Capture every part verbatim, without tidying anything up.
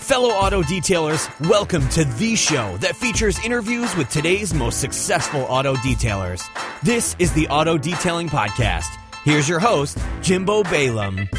Fellow auto detailers, welcome to the show that features interviews with today's most successful auto detailers. This is the Auto Detailing Podcast. Here's your host, Jimbo Balaam.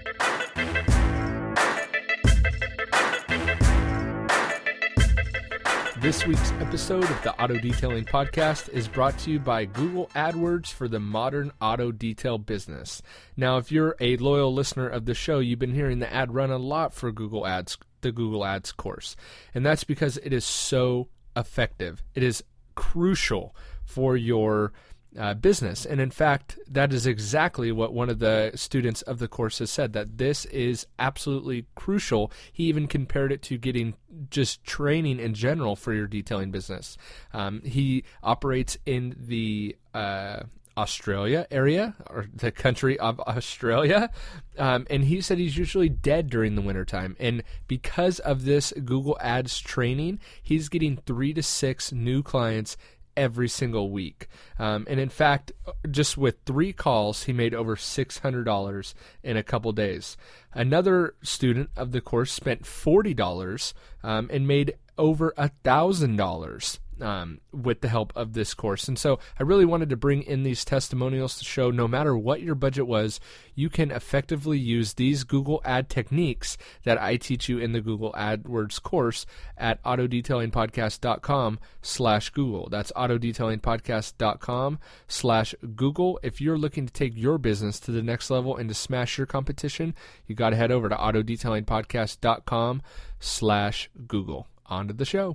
This week's episode of the Auto Detailing Podcast is brought to you by Google AdWords for the modern auto detail business. Now, if you're a loyal listener of the show, you've been hearing the ad run a lot for Google Ads, the Google Ads course. And that's because it is so effective. It is crucial for your uh, business. And in fact, that is exactly what one of the students of the course has said, that this is absolutely crucial. He even compared it to getting just training in general for your detailing business. Um, he operates in the uh, Australia area, or the country of Australia, um, and he said he's usually dead during the wintertime. And because of this Google Ads training, he's getting three to six new clients every single week. Um, and in fact, just with three calls, he made over six hundred dollars in a couple days. Another student of the course spent forty dollars um, and made over one thousand dollars um, with the help of this course. And so I really wanted to bring in these testimonials to show no matter what your budget was, you can effectively use these Google Ad techniques that I teach you in the Google AdWords course at autodetailingpodcast.com slash Google. That's autodetailingpodcast.com slash Google. If you're looking to take your business to the next level and to smash your competition, you got to head over to autodetailingpodcast.com slash Google. On to the show.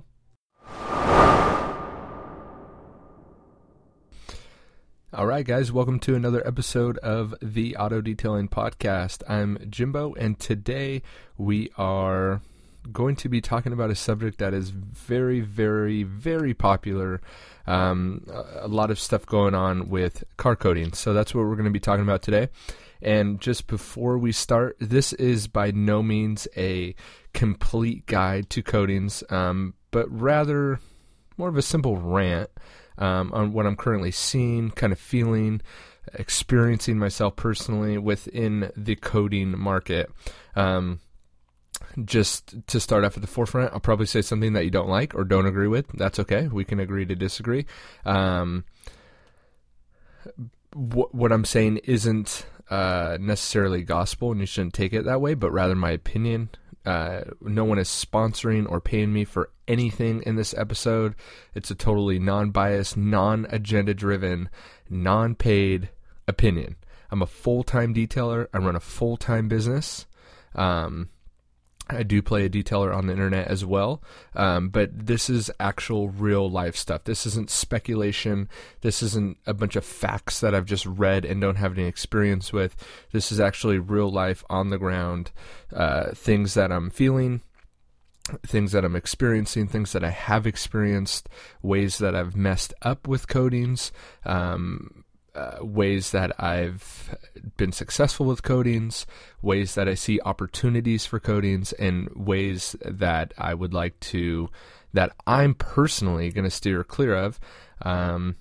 All right, guys, welcome to another episode of the Auto Detailing Podcast. I'm Jimbo, and today we are going to be talking about a subject that is very, very, very popular. Um, a lot of stuff going on with car coating. So that's what we're going to be talking about today. And just before we start, this is by no means a complete guide to coatings, um, but rather more of a simple rant um, on what I'm currently seeing, kind of feeling, experiencing myself personally within the coating market. Um, just to start off at the forefront, I'll probably say something that you don't like or don't agree with. That's okay. We can agree to disagree. Um, wh- what I'm saying isn't uh, necessarily gospel, and you shouldn't take it that way, but rather my opinion. Uh, no one is sponsoring or paying me for anything in this episode. It's a totally non-biased, non-agenda driven, non-paid opinion. I'm a full-time detailer. I run a full-time business. Um, I do play a detailer on the internet as well, um, but this is actual real life stuff. This isn't speculation. This isn't a bunch of facts that I've just read and don't have any experience with. This is actually real life, on the ground, uh, things that I'm feeling, things that I'm experiencing, things that I have experienced, ways that I've messed up with coatings, um, Uh, ways that I've been successful with coatings, ways that I see opportunities for coatings, and ways that I would like to, that I'm personally going to steer clear of. Um,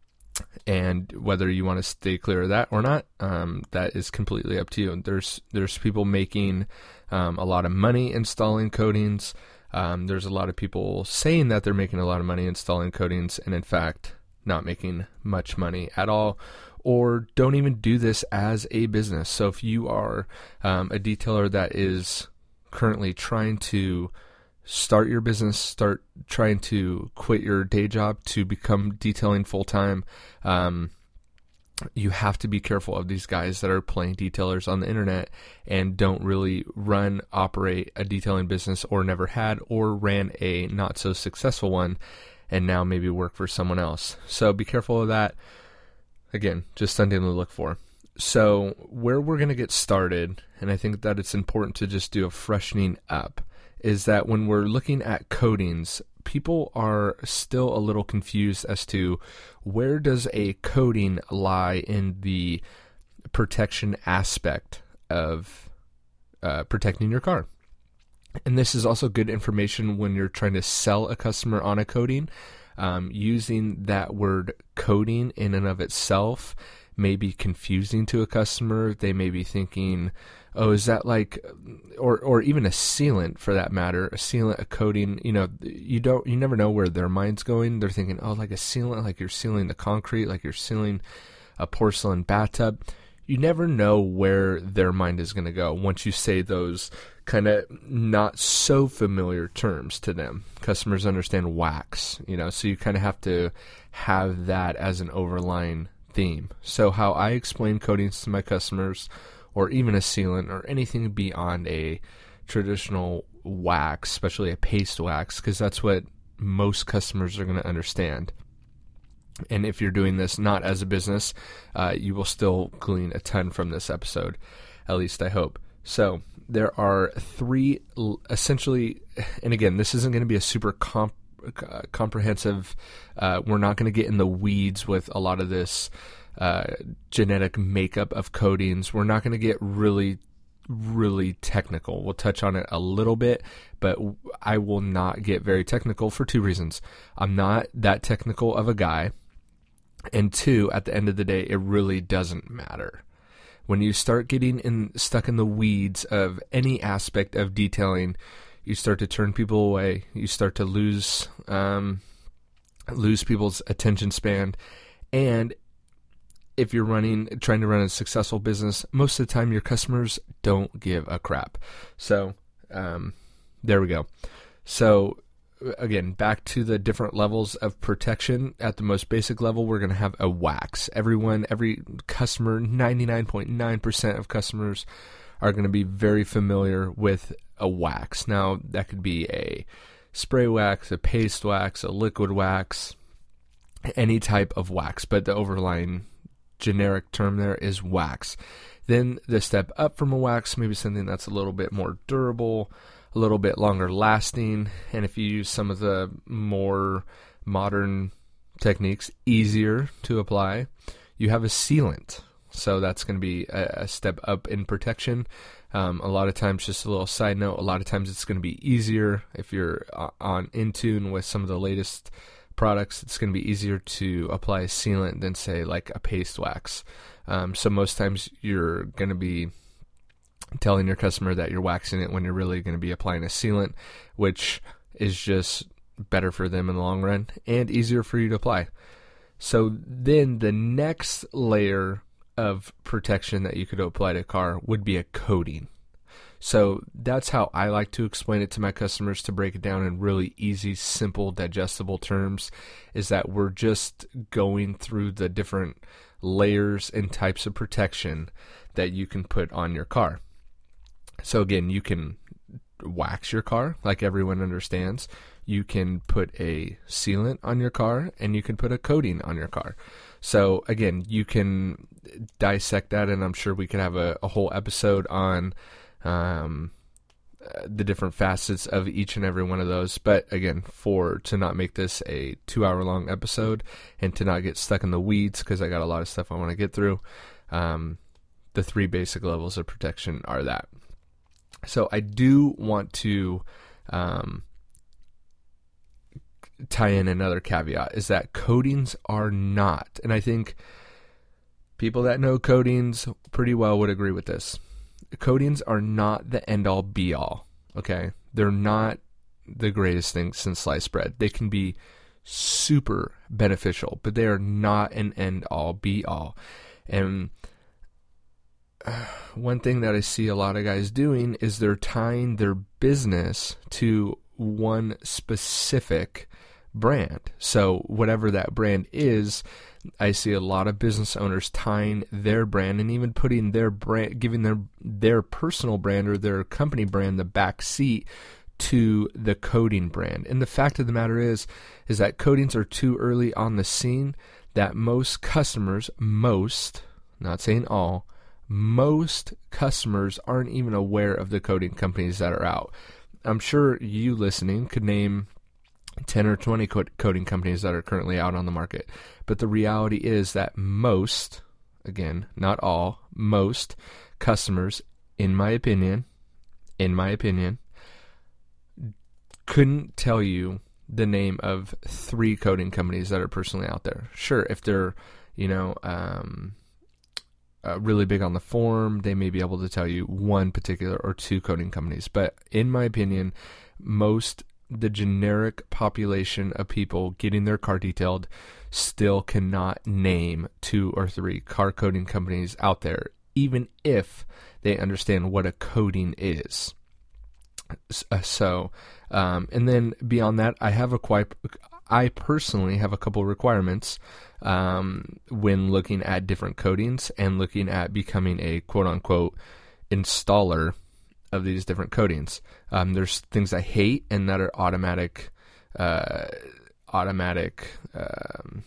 and whether you want to stay clear of that or not, um, that is completely up to you. There's there's people making um, a lot of money installing coatings. Um, there's a lot of people saying that they're making a lot of money installing coatings, and in fact, not making much money at all, or don't even do this as a business. So if you are um, a detailer that is currently trying to start your business, start trying to quit your day job to become detailing full-time, um, you have to be careful of these guys that are playing detailers on the internet and don't really run, operate a detailing business, or never had or ran a not so successful one, and now maybe work for someone else. So be careful of that. Again, just something to look for. So where we're going to get started, and I think that it's important to just do a freshening up, is that when we're looking at coatings, people are still a little confused as to where does a coating lie in the protection aspect of uh, protecting your car. And this is also good information when you're trying to sell a customer on a coating. Um, using that word coating in and of itself may be confusing to a customer. They may be thinking, oh, is that like, or or even a sealant for that matter, a sealant, a coating, you know, you don't, you never know where their mind's going. They're thinking, oh, like a sealant, like you're sealing the concrete, like you're sealing a porcelain bathtub. You never know where their mind is going to go once you say those kind of not so familiar terms to them. Customers understand wax, you know, so you kind of have to have that as an overlying theme. So how I explain coatings to my customers, or even a sealant, or anything beyond a traditional wax, especially a paste wax, because that's what most customers are going to understand. And if you're doing this not as a business, uh, you will still glean a ton from this episode, at least I hope. So there are three, essentially, and again, this isn't going to be a super comp, uh, comprehensive, uh, we're not going to get in the weeds with a lot of this uh, genetic makeup of coatings. We're not going to get really, really technical. We'll touch on it a little bit, but I will not get very technical for two reasons. I'm not that technical of a guy. And two, at the end of the day, it really doesn't matter. When you start getting in, stuck in the weeds of any aspect of detailing, you start to turn people away. You start to lose um, lose people's attention span. And if you're running, trying to run a successful business, most of the time your customers don't give a crap. So um, there we go. So again, back to the different levels of protection. At the most basic level, we're going to have a wax. Everyone, every customer, ninety-nine point nine percent of customers are going to be very familiar with a wax. Now, that could be a spray wax, a paste wax, a liquid wax, any type of wax, but the overlying generic term there is wax. Then the step up from a wax, maybe something that's a little bit more durable, a little bit longer lasting, and if you use some of the more modern techniques, easier to apply. You have a sealant, so that's going to be a, a step up in protection. Um, a lot of times, just a little side note, a lot of times it's going to be easier if you're uh, on in tune with some of the latest products. It's going to be easier to apply a sealant than, say, like a paste wax. Um, so most times you're going to be telling your customer that you're waxing it when you're really going to be applying a sealant, which is just better for them in the long run and easier for you to apply. So then the next layer of protection that you could apply to a car would be a coating. So that's how I like to explain it to my customers, to break it down in really easy, simple, digestible terms, is that we're just going through the different layers and types of protection that you can put on your car. So again, you can wax your car, like everyone understands. You can put a sealant on your car, and you can put a coating on your car. So again, you can dissect that, and I'm sure we could have a, a whole episode on um, the different facets of each and every one of those. But again, for to not make this a two-hour long episode and to not get stuck in the weeds, because I got a lot of stuff I want to get through, um, the three basic levels of protection are that. So I do want to um, tie in another caveat, is that coatings are not, and I think people that know coatings pretty well would agree with this, coatings are not the end-all be-all, okay? They're not the greatest thing since sliced bread. They can be super beneficial, but they are not an end-all be-all. And one thing that I see a lot of guys doing is they're tying their business to one specific brand. So whatever that brand is, I see a lot of business owners tying their brand and even putting their brand, giving their their personal brand or their company brand the back seat to the coating brand. And the fact of the matter is, is that coatings are too early on the scene, that most customers, most, not saying all, most customers aren't even aware of the coating companies that are out. I'm sure you listening could name ten or twenty co- coating companies that are currently out on the market. But the reality is that most, again, not all, most customers, in my opinion, in my opinion, couldn't tell you the name of three coating companies that are personally out there. Sure, if they're, you know, um, uh, really big on the form, they may be able to tell you one particular or two coating companies. But in my opinion, most the generic population of people getting their car detailed still cannot name two or three car coating companies out there, even if they understand what a coating is. So, um, and then beyond that, I have a quite, I personally have a couple requirements um, when looking at different coatings and looking at becoming a quote unquote installer of these different coatings. Um, there's things I hate and that are automatic, uh, automatic um,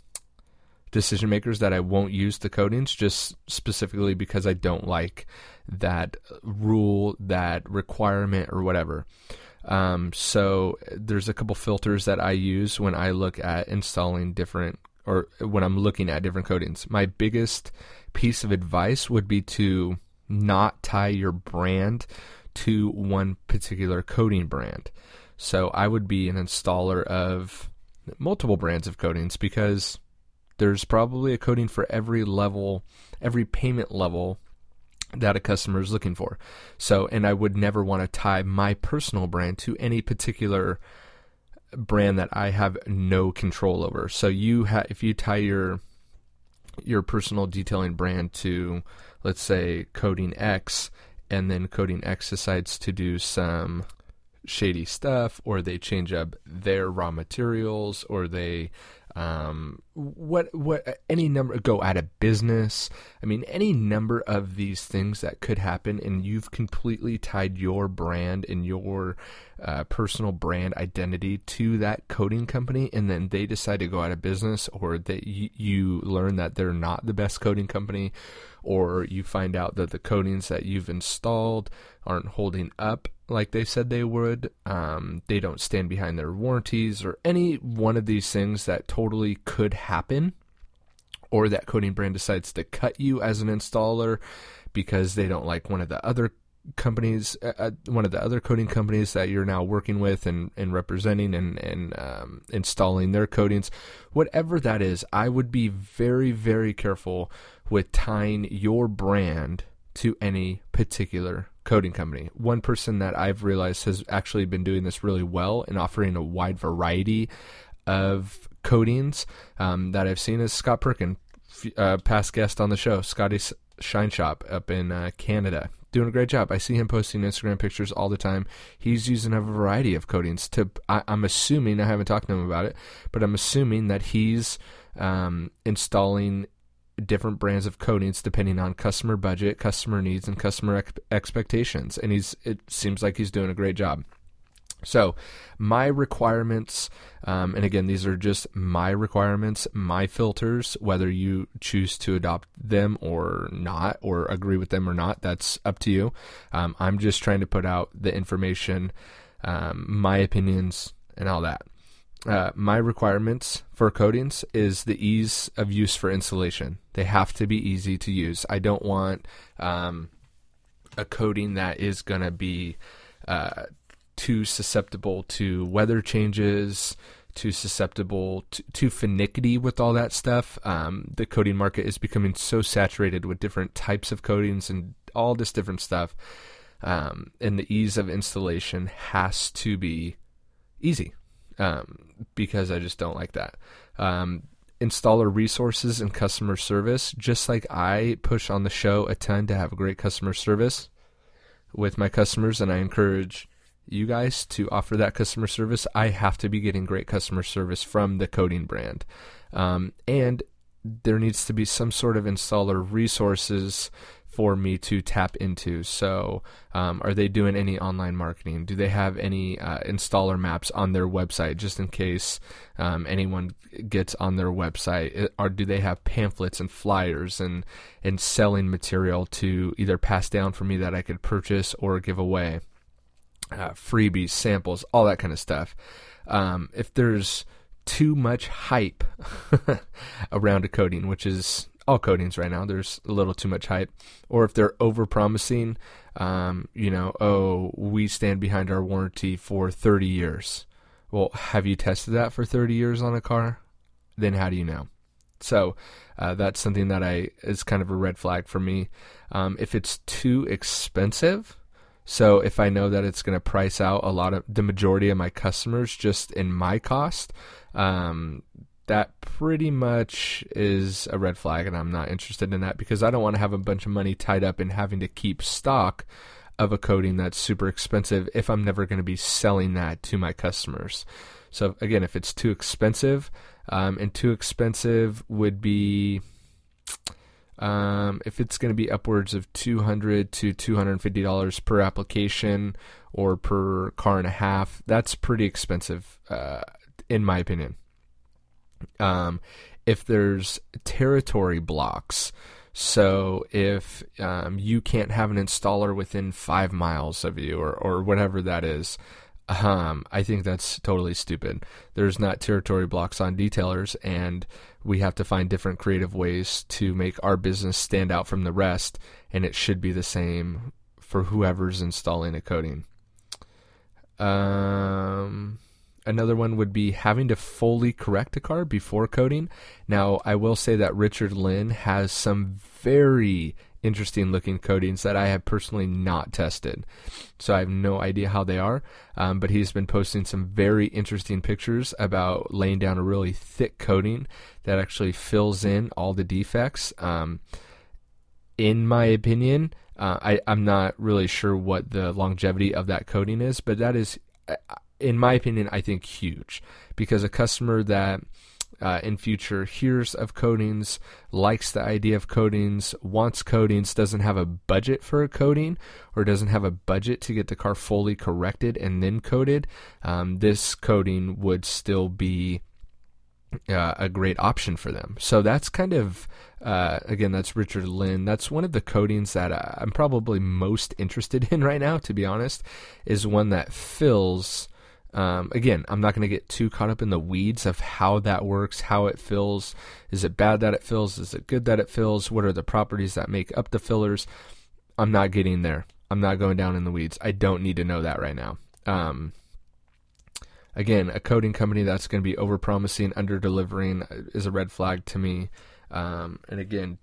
decision makers that I won't use the coatings, just specifically because I don't like that rule, that requirement, or whatever. Um, so there's a couple filters that I use when I look at installing different, or when I'm looking at different coatings. My biggest piece of advice would be to not tie your brand to one particular coating brand. So I would be an installer of multiple brands of coatings, because there's probably a coating for every level, every payment level that a customer is looking for. So, and I would never want to tie my personal brand to any particular brand that I have no control over. So you ha- if you tie your your personal detailing brand to, let's say, Coating X, and then Coating X decides to do some shady stuff, or they change up their raw materials, or they um what what any number go out of business. I mean, any number of these things that could happen, and you've completely tied your brand and your uh, personal brand identity to that coating company, and then they decide to go out of business, or that y- you learn that they're not the best coating company, or you find out that the coatings that you've installed aren't holding up like they said they would, um, they don't stand behind their warranties, or any one of these things that totally could happen, or that coating brand decides to cut you as an installer because they don't like one of the other companies, uh, one of the other coating companies that you're now working with and, and representing and, and um, installing their coatings. Whatever that is, I would be very, very careful with tying your brand to any particular coating company. One person that I've realized has actually been doing this really well and offering a wide variety of coatings um, that I've seen is Scott Perkin, uh, past guest on the show, Scotty's Shine Shop up in uh, Canada. Doing a great job. I see him posting Instagram pictures all the time. He's using a variety of coatings. To I, I'm assuming, I haven't talked to him about it, but I'm assuming that he's um, installing different brands of coatings depending on customer budget, customer needs, and customer ex- expectations. And he's it seems like he's doing a great job. So my requirements, um, and again, these are just my requirements, my filters, whether you choose to adopt them or not, or agree with them or not, that's up to you. Um, I'm just trying to put out the information, um, my opinions, and all that. Uh, my requirements for coatings is the ease of use for installation. They have to be easy to use. I don't want um, a coating that is going to be uh, too susceptible to weather changes, too susceptible, to, too finicky with all that stuff. Um, the coating market is becoming so saturated with different types of coatings and all this different stuff. Um, and the ease of installation has to be easy. Um, because I just don't like that. Um, installer resources and customer service, just like I push on the show a ton to have a great customer service with my customers, and I encourage you guys to offer that customer service, I have to be getting great customer service from the coating brand. Um, and there needs to be some sort of installer resources for me to tap into. So um, are they doing any online marketing? Do they have any uh, installer maps on their website, just in case um, anyone gets on their website? Or do they have pamphlets and flyers and, and selling material to either pass down for me that I could purchase or give away? Uh, freebies, samples, all that kind of stuff. Um, if there's too much hype around a coating, which is all coatings right now, there's a little too much hype, or if they're over promising, um, you know, oh, we stand behind our warranty for thirty years. Well, have you tested that for thirty years on a car? Then how do you know? So uh, that's something that I is kind of a red flag for me. Um, if it's too expensive, so if I know that it's going to price out a lot of the majority of my customers just in my cost, um, that pretty much is a red flag, and I'm not interested in that because I don't want to have a bunch of money tied up in having to keep stock of a coating that's super expensive if I'm never going to be selling that to my customers. So again, if it's too expensive, um, and too expensive would be, um, if it's going to be upwards of two hundred to two hundred fifty dollars per application or per car and a half, that's pretty expensive, uh, in my opinion. Um, if there's territory blocks, so if um, you can't have an installer within five miles of you or, or whatever that is, um, I think that's totally stupid. There's not territory blocks on detailers, and we have to find different creative ways to make our business stand out from the rest, and it should be the same for whoever's installing a coating. Um... Another one would be having to fully correct a car before coating. Now, I will say that Richard Lynn has some very interesting looking coatings that I have personally not tested. So I have no idea how they are, um, but he's been posting some very interesting pictures about laying down a really thick coating that actually fills in all the defects. Um, in my opinion, uh, I, I'm not really sure what the longevity of that coating is, but that is... Uh, in my opinion, I think huge, because a customer that uh, in future hears of coatings, likes the idea of coatings, wants coatings, doesn't have a budget for a coating, or doesn't have a budget to get the car fully corrected and then coated, um, this coating would still be uh, a great option for them. So that's kind of, uh, again, that's Richard Lynn. That's one of the coatings that I'm probably most interested in right now, to be honest, is one that fills... Um, again, I'm not going to get too caught up in the weeds of how that works, how it fills. Is it bad that it fills? Is it good that it fills? What are the properties that make up the fillers? I'm not getting there. I'm not going down in the weeds. I don't need to know that right now. Um, again, a coating company that's going to be over-promising, under-delivering is a red flag to me. Um, and again,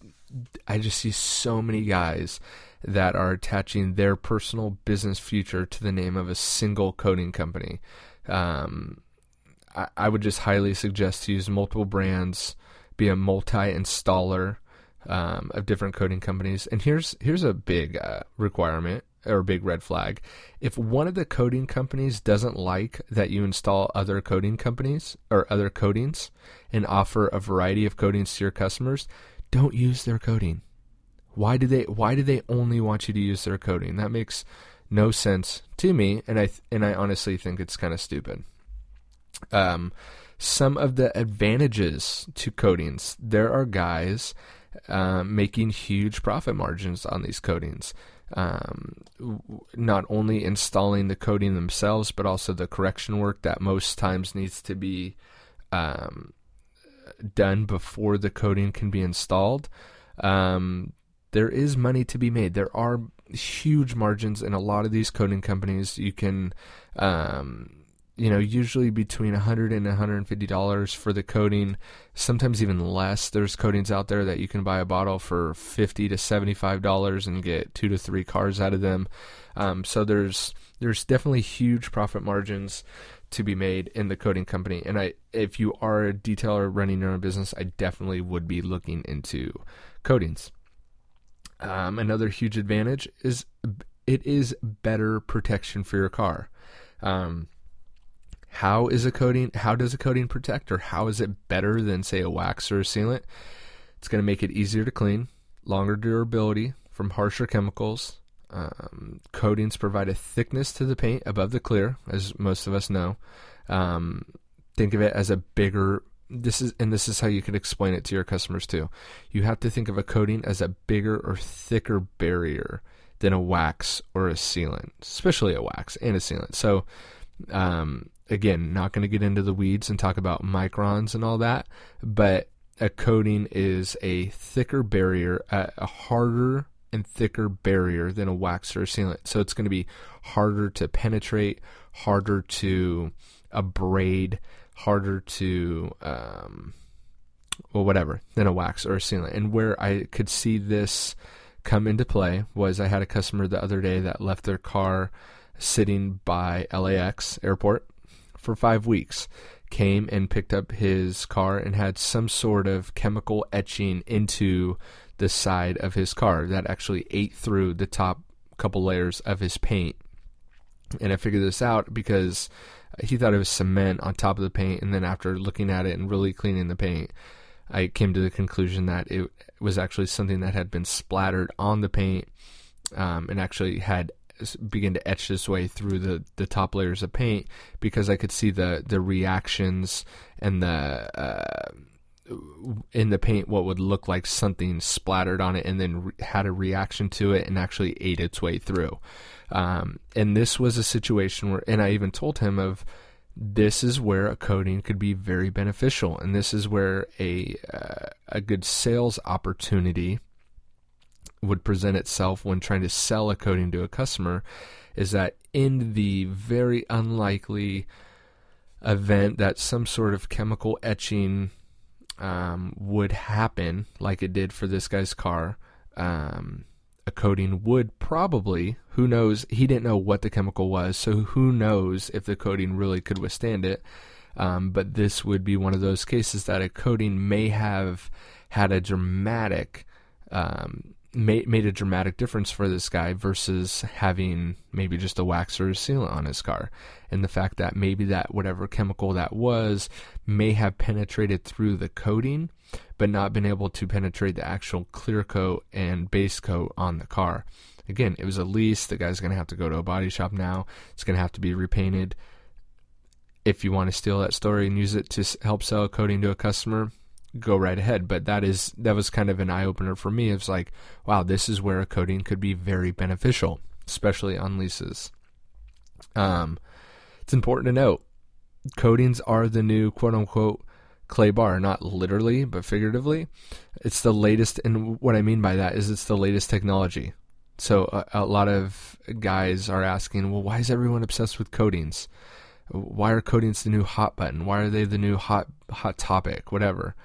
I just see so many guys that are attaching their personal business future to the name of a single coating company. Um, I, I would just highly suggest to use multiple brands, be a multi-installer um, of different coating companies. And here's here's a big uh, requirement or a big red flag. If one of the coating companies doesn't like that you install other coating companies or other coatings and offer a variety of coatings to your customers, don't use their coating. Why do they why do they only want you to use their coating? That makes no sense to me, and I th- and I honestly think it's kind of stupid. Um, some of the advantages to coatings, there are guys um, making huge profit margins on these coatings. Um, not only installing the coating themselves, but also the correction work that most times needs to be um, done before the coating can be installed. Um, there is money to be made. There are huge margins in a lot of these coating companies. You can, um, you know, usually between one hundred dollars and one hundred fifty dollars for the coating, sometimes even less. There's coatings out there that you can buy a bottle for fifty to seventy-five dollars and get two to three cars out of them. Um, so there's there's definitely huge profit margins to be made in the coating company. And I, if you are a detailer running your own business, I definitely would be looking into coatings. Um, another huge advantage is it is better protection for your car. Um, how is a coating, how does a coating protect, or how is it better than, say, a wax or a sealant? It's going to make it easier to clean, longer durability from harsher chemicals. Um, coatings provide a thickness to the paint above the clear, as most of us know. Um, think of it as a bigger, this is, and this is how you can explain it to your customers too. You have to think of a coating as a bigger or thicker barrier than a wax or a sealant, especially a wax and a sealant. So, um, again, not going to get into the weeds and talk about microns and all that, but a coating is a thicker barrier, a, a harder and thicker barrier than a wax or a sealant. So it's going to be harder to penetrate, harder to abrade, harder to um, well, whatever, than a wax or a sealant. And where I could see this come into play was I had a customer the other day that left their car sitting by L A X airport for five weeks, came and picked up his car and had some sort of chemical etching into the side of his car that actually ate through the top couple layers of his paint. And I figured this out because he thought it was cement on top of the paint, and then after looking at it and really cleaning the paint, I came to the conclusion that it was actually something that had been splattered on the paint um, and actually had begun to etch this way through the, the top layers of paint, because I could see the, the reactions and the uh, in the paint what would look like something splattered on it and then re- had a reaction to it and actually ate its way through. Um, and this was a situation where, and I even told him of, this is where a coating could be very beneficial, and this is where a uh, a good sales opportunity would present itself when trying to sell a coating to a customer, is that in the very unlikely event that some sort of chemical etching um, would happen, like it did for this guy's car, um, a coating would probably, who knows, he didn't know what the chemical was, so who knows if the coating really could withstand it, um, but this would be one of those cases that a coating may have had a dramatic um, Made, made a dramatic difference for this guy versus having maybe just a wax or a sealant on his car. And the fact that maybe that whatever chemical that was may have penetrated through the coating, but not been able to penetrate the actual clear coat and base coat on the car. Again, it was a lease. The guy's going to have to go to a body shop now. It's going to have to be repainted. If you want to steal that story and use it to help sell a coating to a customer, go right ahead. But that is that was kind of an eye-opener for me. It's like, wow, this is where a coating could be very beneficial, especially on leases. Um, it's important to note, coatings are the new quote-unquote clay bar, not literally, but figuratively. It's the latest, and what I mean by that is it's the latest technology. So a, a lot of guys are asking, well, why is everyone obsessed with coatings? Why are coatings the new hot button? Why are they the new hot hot topic? Whatever.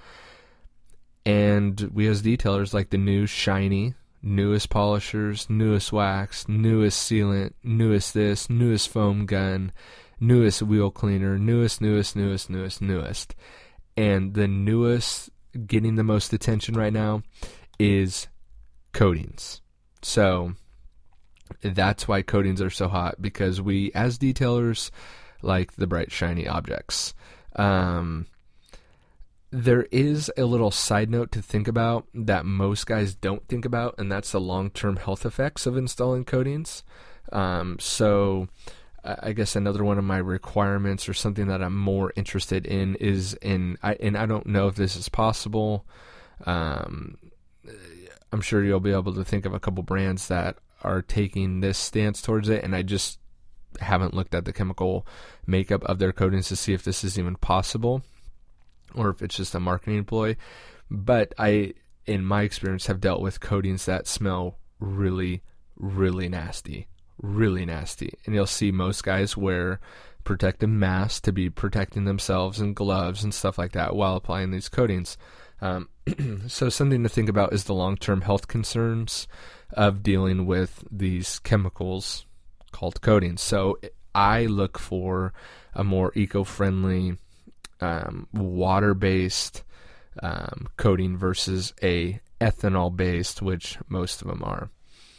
And we as detailers like the new shiny, newest polishers, newest wax, newest sealant, newest this, newest foam gun, newest wheel cleaner, newest, newest, newest, newest, newest. And the newest getting the most attention right now is coatings. So that's why coatings are so hot, because we as detailers like the bright, shiny objects. Um, there is a little side note to think about that most guys don't think about, and that's the long-term health effects of installing coatings. Um, so I guess another one of my requirements, or something that I'm more interested in, is in, I, and I don't know if this is possible. Um, I'm sure you'll be able to think of a couple brands that are taking this stance towards it, and I just haven't looked at the chemical makeup of their coatings to see if this is even possible or if it's just a marketing ploy. But I, in my experience, have dealt with coatings that smell really, really nasty, really nasty. And you'll see most guys wear protective masks to be protecting themselves, and gloves and stuff like that while applying these coatings. Um, so something to think about is the long-term health concerns of dealing with these chemicals called coatings. So I look for a more eco-friendly, um, water-based um, coating versus a ethanol-based, which most of them are.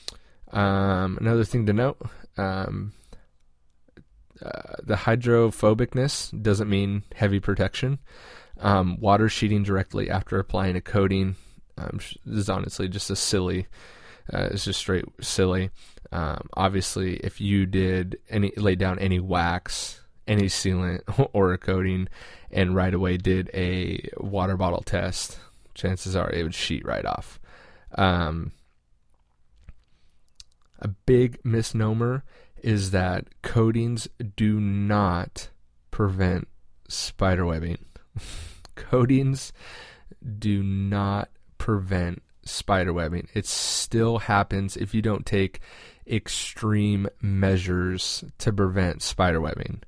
Um, another thing to note, um, uh, the hydrophobicness doesn't mean heavy protection. Um, water sheeting directly after applying a coating um, is honestly just a silly, uh, it's just straight silly. Um, obviously, if you did any lay down any wax, any sealant, or a coating, and right away did a water bottle test, chances are it would sheet right off. Um, a big misnomer is that coatings do not prevent spiderwebbing. Coatings do not prevent spiderwebbing. It still happens if you don't take extreme measures to prevent spiderwebbing.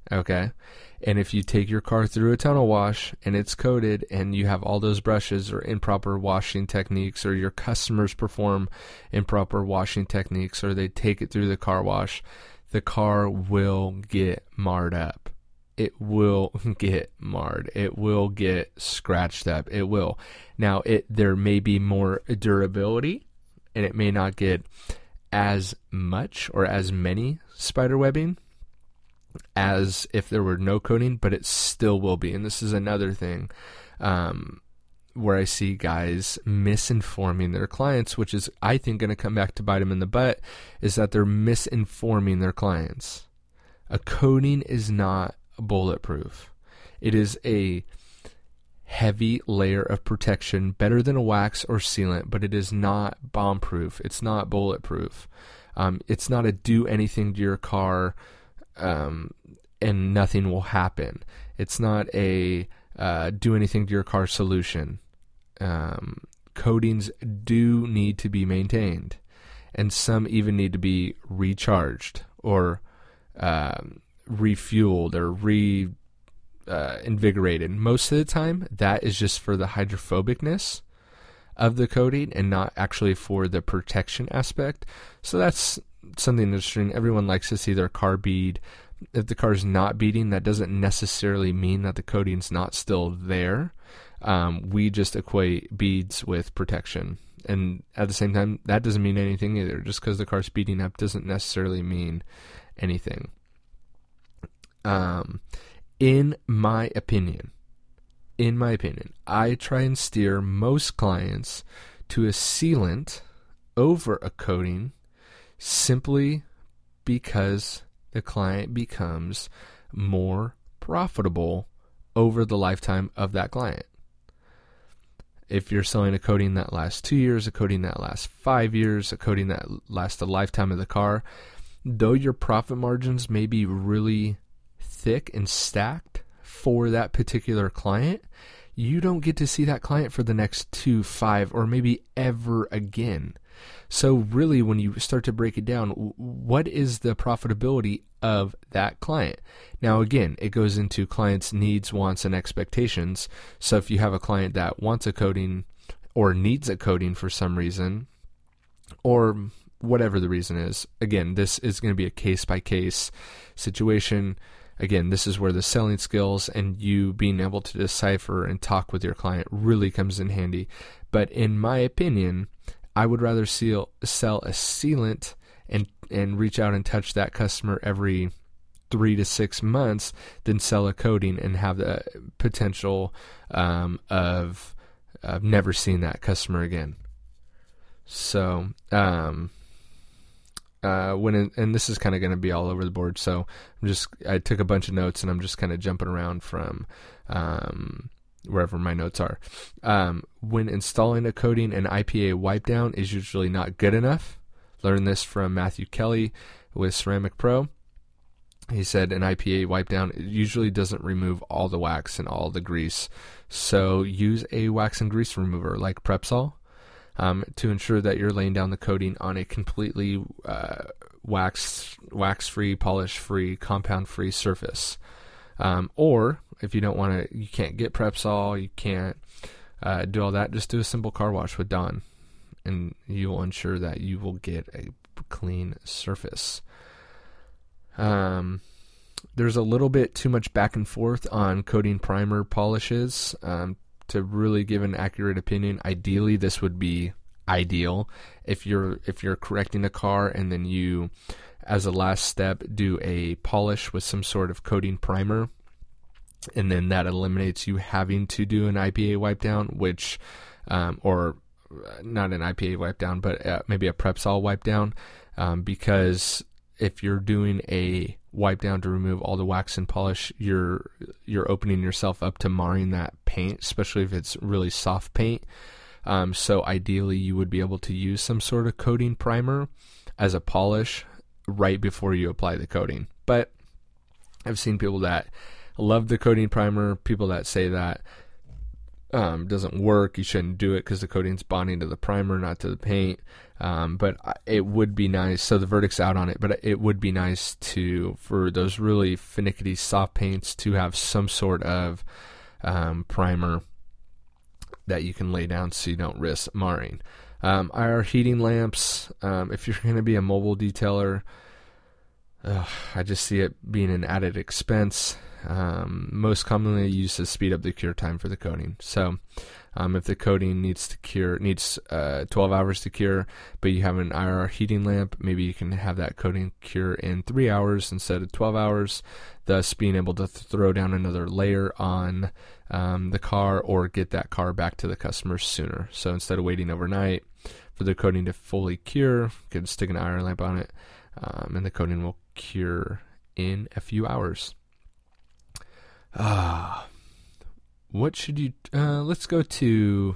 okay? And if you take your car through a tunnel wash and it's coated and you have all those brushes or improper washing techniques, or your customers perform improper washing techniques, or they take it through the car wash, the car will get marred up. It will get marred. It will get scratched up. It will. Now, it there may be more durability, and it may not get as much or as many spider webbing as if there were no coating, but it still will be. And this is another thing um, where I see guys misinforming their clients, which is, I think, going to come back to bite them in the butt, is that they're misinforming their clients. A coating is not bulletproof. It is a heavy layer of protection, better than a wax or sealant, but it is not bomb-proof. It's not bulletproof. Um, it's not a do anything to your car Um, and nothing will happen. It's not a uh, do anything to your car solution. Um, coatings do need to be maintained, and some even need to be recharged or um, refueled or re uh, invigorated. Most of the time, that is just for the hydrophobicness of the coating and not actually for the protection aspect. So that's something interesting. Everyone likes to see their car bead. If the car's not beading, that doesn't necessarily mean that the coating's not still there. Um, we just equate beads with protection. And at the same time, that doesn't mean anything either. Just because the car's beading up doesn't necessarily mean anything. Um, in my opinion, in my opinion, I try and steer most clients to a sealant over a coating simply because the client becomes more profitable over the lifetime of that client. If you're selling a coating that lasts two years, a coating that lasts five years, a coating that lasts the lifetime of the car, though your profit margins may be really thick and stacked for that particular client, you don't get to see that client for the next two, five, or maybe ever again. So really, when you start to break it down, what is the profitability of that client? Now, again, it goes into clients' needs, wants, and expectations. So if you have a client that wants a coating or needs a coating for some reason, or whatever the reason is, again, this is going to be a case-by-case situation. Again, this is where the selling skills and you being able to decipher and talk with your client really comes in handy. But in my opinion, I would rather seal, sell a sealant and, and reach out and touch that customer every three to six months than sell a coating and have the potential um, of, of never seeing that customer again. So, um, uh, when it, and this is kind of going to be all over the board. So I'm just, I took a bunch of notes and I'm just kind of jumping around from, um, wherever my notes are. Um, when installing a coating, an I P A wipe down is usually not good enough. Learned this from Matthew Kelly with Ceramic Pro. He said an I P A wipe down usually doesn't remove all the wax and all the grease. So use a wax and grease remover like Prepsol um, to ensure that you're laying down the coating on a completely uh, wax, wax-free, polish-free, compound-free surface. Um, or if you don't want to, you can't get Prepsol, you can't uh, do all that, just do a simple car wash with Dawn, and you will ensure that you will get a clean surface. Um, there's a little bit too much back and forth on coating primer polishes. Um, to really give an accurate opinion, ideally this would be ideal if you're if you're correcting a car and then you, as a last step, do a polish with some sort of coating primer, and then that eliminates you having to do an I P A wipe down, which, um, or not an I P A wipe down, but uh, maybe a Prepsol wipe down, um, because if you're doing a wipe down to remove all the wax and polish, you're you're opening yourself up to marring that paint, especially if it's really soft paint. Um, so ideally, you would be able to use some sort of coating primer as a polish right before you apply the coating. But I've seen people that love the coating primer, people that say that um, doesn't work, you shouldn't do it because the coating's bonding to the primer, not to the paint. Um, but it would be nice, so the verdict's out on it, but it would be nice to, for those really finicky soft paints, to have some sort of um, primer that you can lay down so you don't risk marring. Um, I R heating lamps, um, if you're going to be a mobile detailer, uh, I just see it being an added expense. Um, most commonly used to speed up the cure time for the coating. So um, if the coating needs to cure, needs uh, twelve hours to cure, but you have an I R heating lamp, maybe you can have that coating cure in three hours instead of twelve hours, thus being able to th- throw down another layer on um, the car or get that car back to the customer sooner. So instead of waiting overnight for the coating to fully cure, you can stick an I R lamp on it, um, and the coating will cure in a few hours. Ah, what should you, uh, let's go to,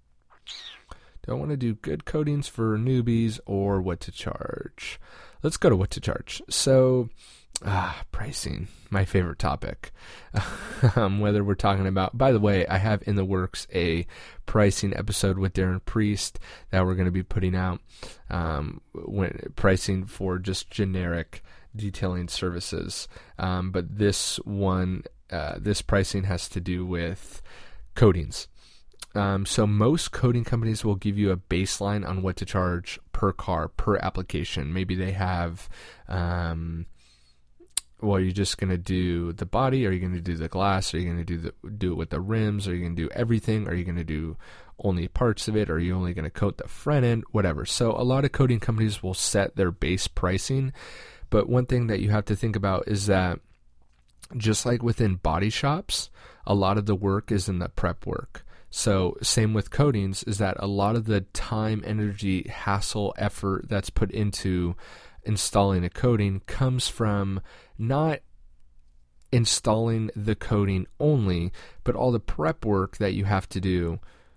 do I want to do good coatings for newbies or what to charge? Let's go to what to charge. So, ah, pricing, my favorite topic. um, whether we're talking about, by the way, I have in the works a pricing episode with Darren Priest that we're going to be putting out, um, when pricing for just generic detailing services. Um, but this one, Uh, this pricing has to do with coatings. Um, so most coating companies will give you a baseline on what to charge per car, per application. Maybe they have, um, well, you're just going to do the body? Are you going to do the glass? Are you going to do the, do it with the rims? Are you going to do everything? Are you going to do only parts of it? Are you only going to coat the front end? Whatever. So a lot of coating companies will set their base pricing. But one thing that you have to think about is that just like within body shops, a lot of the work is in the prep work. So same with coatings, is that a lot of the time, energy, hassle, effort that's put into installing a coating comes from not installing the coating only, but all the prep work that you have to do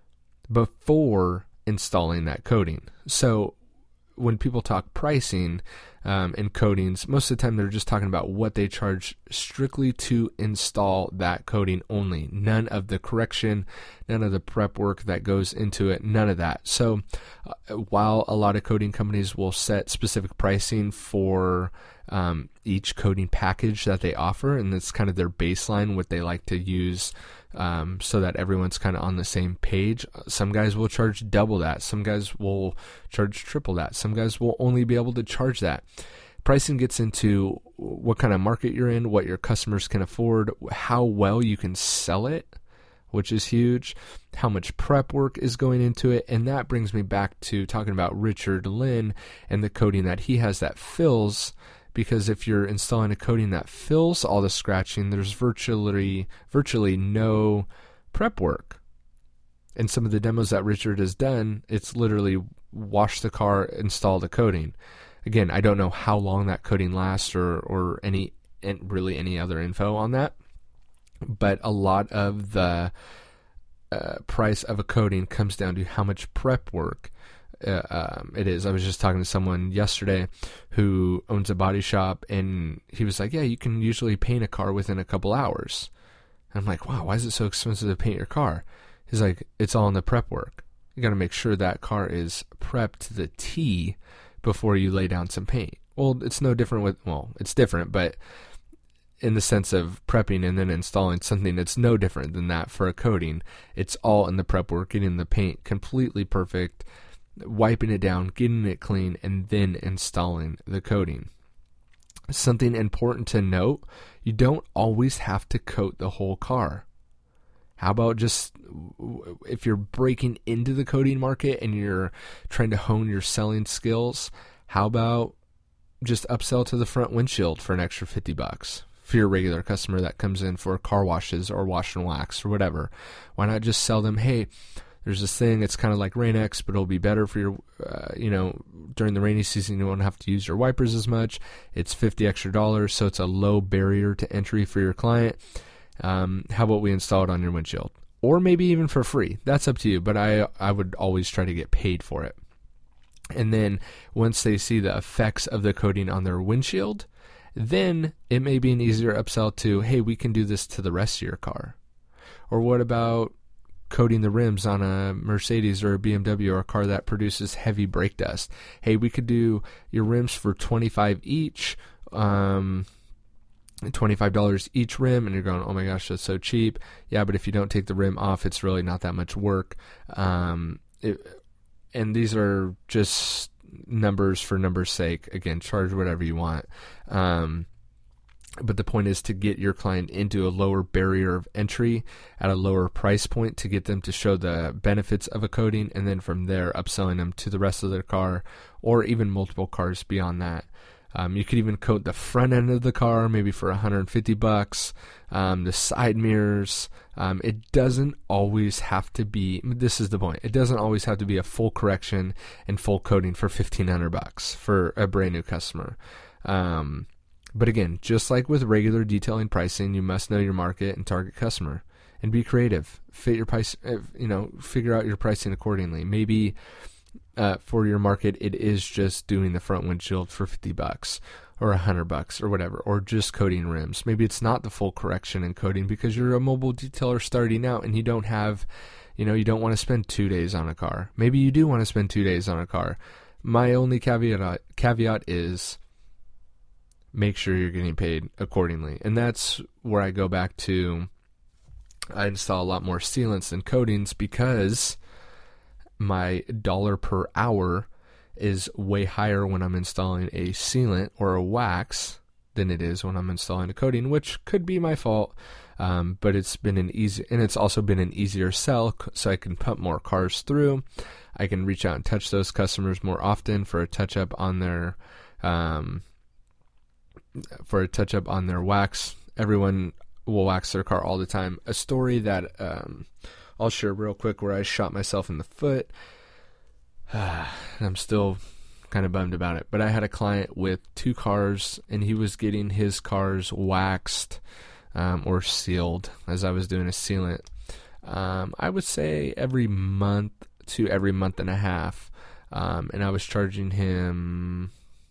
before installing that coating. So when people talk pricing um, and coatings, most of the time they're just talking about what they charge strictly to install that coating only. None of the correction, none of the prep work that goes into it, none of that. So uh, while a lot of coating companies will set specific pricing for um, each coating package that they offer, and it's kind of their baseline, what they like to use Um, so that everyone's kind of on the same page. Some guys will charge double that. Some guys will charge triple that. Some guys will only be able to charge that. Pricing gets into what kind of market you're in, what your customers can afford, how well you can sell it, which is huge, how much prep work is going into it. And that brings me back to talking about Richard Lynn and the coating that he has that fills. Because if you're installing a coating that fills all the scratching, there's virtually virtually no prep work. And some of the demos that Richard has done, it's literally wash the car, install the coating. Again, I don't know how long that coating lasts or, or any really any other info on that. But a lot of the uh, price of a coating comes down to how much prep work Uh, um, it is. I was just talking to someone yesterday who owns a body shop, and he was like, yeah, you can usually paint a car within a couple hours. And I'm like, wow, why is it so expensive to paint your car? He's like, it's all in the prep work. You got to make sure that car is prepped to the T before you lay down some paint. Well, it's no different with, well, it's different, but in the sense of prepping and then installing something, it's no different than that for a coating. It's all in the prep work, getting the paint completely perfect, wiping it down, getting it clean, and then installing the coating. Something important to note, you don't always have to coat the whole car. How about just, if you're breaking into the coating market and you're trying to hone your selling skills, how about just upsell to the front windshield for an extra fifty bucks? For your regular customer that comes in for car washes or wash and wax or whatever, why not just sell them, hey, there's this thing, it's kind of like Rain-X, but it'll be better for your, uh, you know, during the rainy season, you won't have to use your wipers as much. It's fifty extra dollars, so it's a low barrier to entry for your client. Um, how about we install it on your windshield? Or maybe even for free. That's up to you, but I, I would always try to get paid for it. And then once they see the effects of the coating on their windshield, then it may be an easier upsell to, hey, we can do this to the rest of your car. Or what about coating the rims on a Mercedes or a B M W or a car that produces heavy brake dust. Hey, we could do your rims for twenty-five each, um, twenty-five dollars each rim, and you're going, oh my gosh, that's so cheap. Yeah, but if you don't take the rim off, it's really not that much work. Um, it, and these are just numbers for numbers' sake. Again, charge whatever you want. Um, But the point is to get your client into a lower barrier of entry at a lower price point to get them to show the benefits of a coating, and then from there upselling them to the rest of their car or even multiple cars beyond that. Um, you could even coat the front end of the car, maybe for one hundred fifty bucks. Um, the side mirrors. Um, it doesn't always have to be. This is the point. It doesn't always have to be a full correction and full coating for fifteen hundred bucks for a brand new customer. Um, But again, just like with regular detailing pricing, you must know your market and target customer, and be creative. Fit your price, you know, figure out your pricing accordingly. Maybe uh, for your market, it is just doing the front windshield for fifty bucks or a hundred bucks or whatever, or just coating rims. Maybe it's not the full correction and coating because you're a mobile detailer starting out and you don't have, you know, you don't want to spend two days on a car. Maybe you do want to spend two days on a car. My only caveat caveat is, make sure you're getting paid accordingly. And that's where I go back to, I install a lot more sealants than coatings because my dollar per hour is way higher when I'm installing a sealant or a wax than it is when I'm installing a coating, which could be my fault. Um, but it's been an easy, and it's also been an easier sell, so I can pump more cars through. I can reach out and touch those customers more often for a touch up on their, um, for a touch up on their wax. Everyone will wax their car all the time. A story that um, I'll share real quick where I shot myself in the foot. I'm still kind of bummed about it. But I had a client with two cars, and he was getting his cars waxed um, or sealed as I was doing a sealant. Um, I would say every month to every month and a half. Um, and I was charging him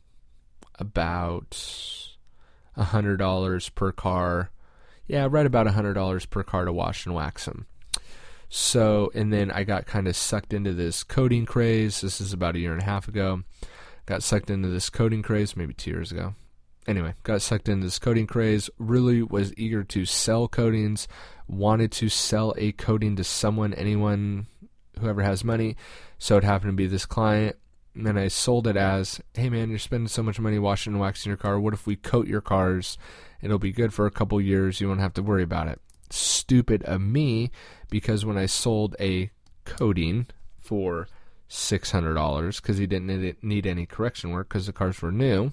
about one hundred dollars per car. Yeah, right about one hundred dollars per car to wash and wax them. So, and then I got kind of sucked into this coating craze. This is about a year and a half ago. Got sucked into this coating craze, maybe two years ago. Anyway, got sucked into this coating craze. Really was eager to sell coatings. Wanted to sell a coating to someone, anyone, whoever has money. So it happened to be this client. And then I sold it as, hey man, you're spending so much money washing and waxing your car. What if we coat your cars? It'll be good for a couple years. You won't have to worry about it. Stupid of me, because when I sold a coating for six hundred dollars, because he didn't need any correction work because the cars were new,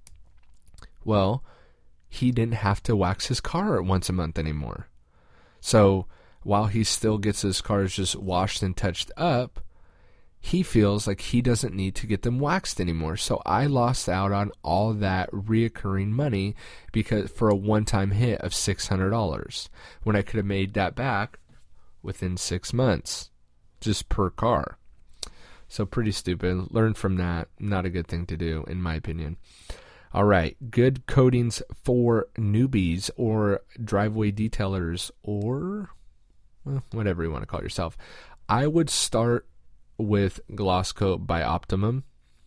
well, he didn't have to wax his car once a month anymore. So while he still gets his cars just washed and touched up, he feels like he doesn't need to get them waxed anymore. So I lost out on all that reoccurring money because for a one-time hit of six hundred dollars when I could have made that back within six months just per car. So pretty stupid. Learn from that. Not a good thing to do, in my opinion. All right. Good coatings for newbies or driveway detailers or well, whatever you want to call yourself. I would start with Gloss Coat by Optimum.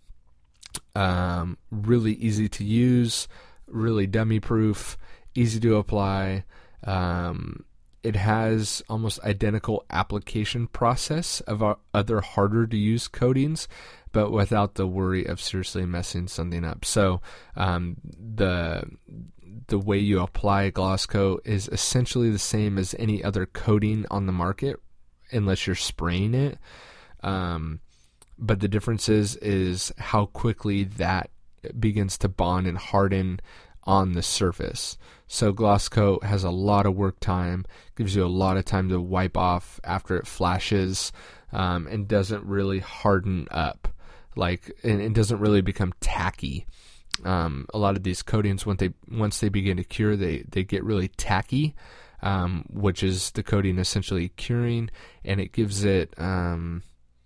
Um, really easy to use, really dummy proof, easy to apply. Um, it has almost identical application process of our other harder to use coatings, but without the worry of seriously messing something up. So um, the the way you apply Gloss Coat is essentially the same as any other coating on the market, unless you're spraying it. Um, but the difference is, is how quickly that begins to bond and harden on the surface. So Gloss Coat has a lot of work time, gives you a lot of time to wipe off after it flashes, um, and doesn't really harden up, like, and it doesn't really become tacky. Um, a lot of these coatings, when they once they begin to cure, they they get really tacky, um, which is the coating essentially curing, and it gives it. Um,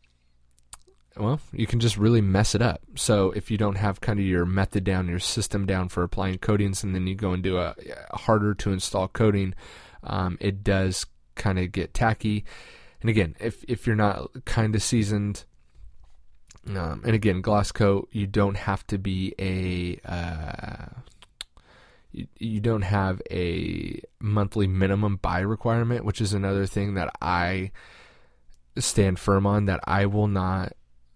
Well, you can just really mess it up. So if you don't have kind of your method down, your system down for applying coatings, and then you go and do a, a harder to install coating, um, it does kind of get tacky. And again, if if you're not kind of seasoned, um, and again, gloss coat, you don't have to be a uh, you, you don't have a monthly minimum buy requirement, which is another thing that I stand firm on, that I will not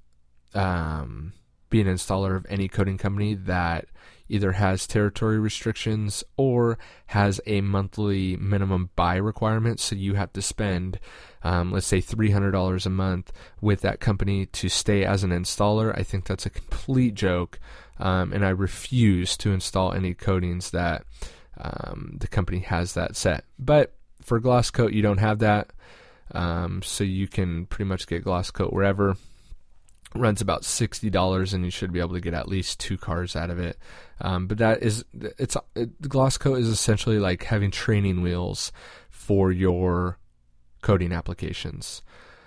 um, be an installer of any coating company that either has territory restrictions or has a monthly minimum buy requirement. So you have to spend, um, let's say, three hundred dollars a month with that company to stay as an installer. I think that's a complete joke, um, and I refuse to install any coatings that um, the company has that set. But for gloss coat, you don't have that, um, so you can pretty much get gloss coat wherever. Runs about sixty dollars, and you should be able to get at least two cars out of it. Um, but that is, it's it, the gloss coat is essentially like having training wheels for your coating applications.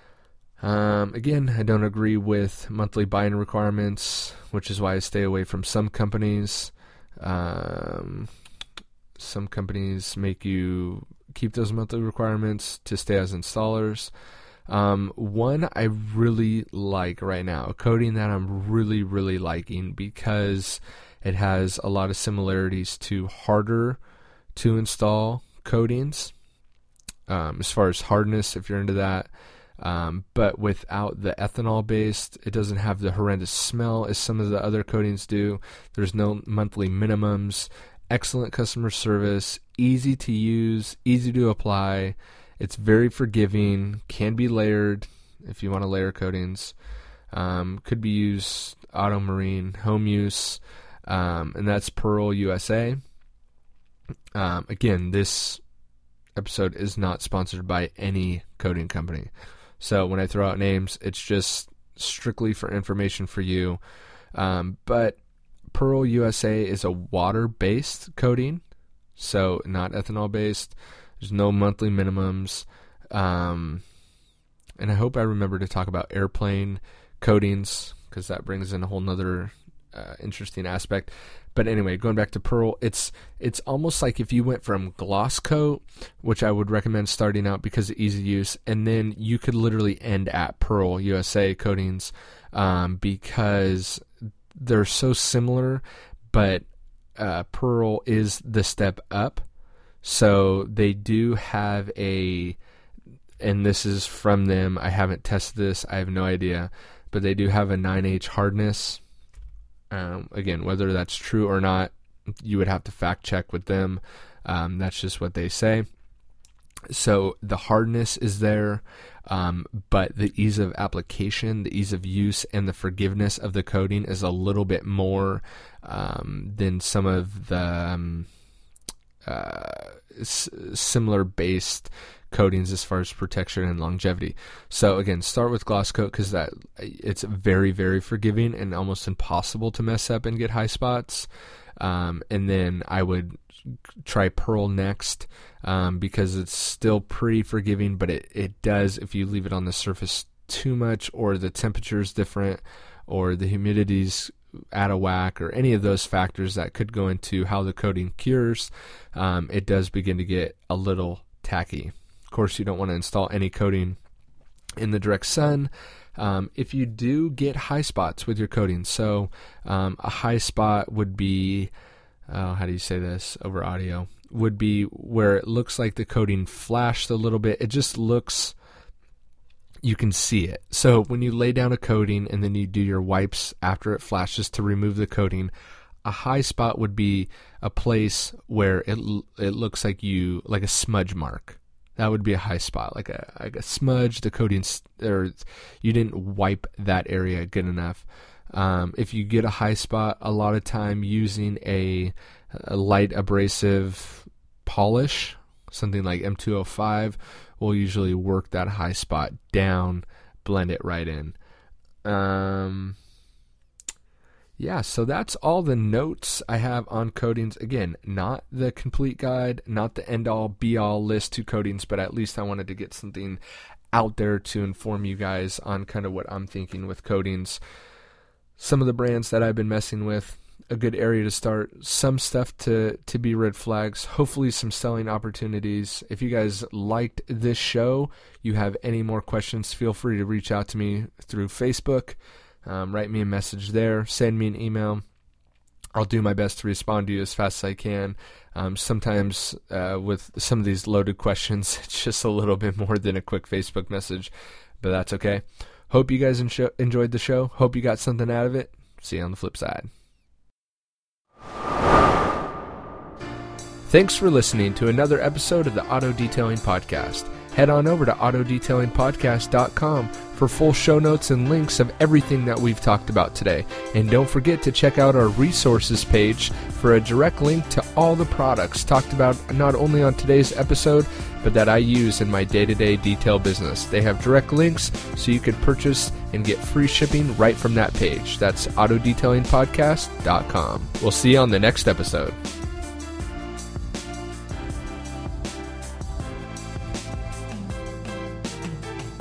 Um, again, I don't agree with monthly buying requirements, which is why I stay away from some companies. Um, some companies make you keep those monthly requirements to stay as installers. Um, one I really like right now, a coating that I'm really, really liking because it has a lot of similarities to harder to install coatings, um, as far as hardness, if you're into that, um, but without the ethanol based. It doesn't have the horrendous smell as some of the other coatings do. There's no monthly minimums, excellent customer service, easy to use, easy to apply. It's very forgiving, can be layered if you want to layer coatings. Um, could be used auto, marine, home use, um, and that's Pearl U S A. Um, again, this episode is not sponsored by any coating company. So when I throw out names, it's just strictly for information for you. Um, but Pearl U S A is a water-based coating, so not ethanol-based. There's no monthly minimums. Um, and I hope I remember to talk about airplane coatings, because that brings in a whole nother uh, interesting aspect. But anyway, going back to Pearl, it's it's almost like if you went from gloss coat, which I would recommend starting out because of easy use, and then you could literally end at Pearl U S A coatings, um, because they're so similar, but uh, Pearl is the step up. So they do have a, and this is from them, I haven't tested this, I have no idea, but they do have a nine H hardness. Um, again, whether that's true or not, you would have to fact check with them. Um, that's just what they say. So the hardness is there, um, but the ease of application, the ease of use, and the forgiveness of the coating is a little bit more um, than some of the um, uh, s- similar based coatings as far as protection and longevity. So again, start with gloss coat because that it's very, very forgiving and almost impossible to mess up and get high spots. Um, and then I would try Pearl next, um, because it's still pretty forgiving, but it, it does, if you leave it on the surface too much, or the temperature is different, or the humidity's out of whack, or any of those factors that could go into how the coating cures, um, it does begin to get a little tacky. Of course, you don't want to install any coating in the direct sun. Um, if you do get high spots with your coating, so um, a high spot would be, uh, how do you say this over audio, would be where it looks like the coating flashed a little bit. It just looks, you can see it. So when you lay down a coating and then you do your wipes after it flashes to remove the coating, a high spot would be a place where it it looks like you, like a smudge mark. That would be a high spot, like a like a smudge. The coating, or you didn't wipe that area good enough. Um, if you get a high spot, a lot of time using a, a light abrasive polish, something like M two oh five, will usually work that high spot down, blend it right in. Um, yeah, so that's all the notes I have on coatings. Again, not the complete guide, not the end-all, be-all list to coatings, but at least I wanted to get something out there to inform you guys on kind of what I'm thinking with coatings. Some of the brands that I've been messing with, a good area to start. Some stuff to, to be red flags, hopefully some selling opportunities. If you guys liked this show, you have any more questions, feel free to reach out to me through Facebook. Um, write me a message there, send me an email. I'll do my best to respond to you as fast as I can. Um, sometimes uh, with some of these loaded questions, it's just a little bit more than a quick Facebook message, but that's okay. Hope you guys enjo- enjoyed the show. Hope you got something out of it. See you on the flip side. Thanks for listening to another episode of the Auto Detailing Podcast. Head on over to auto detailing podcast dot com for full show notes and links of everything that we've talked about today. And don't forget to check out our resources page for a direct link to all the products talked about not only on today's episode, but that I use in my day-to-day detail business. They have direct links so you can purchase and get free shipping right from that page. That's auto detailing podcast dot com. We'll see you on the next episode.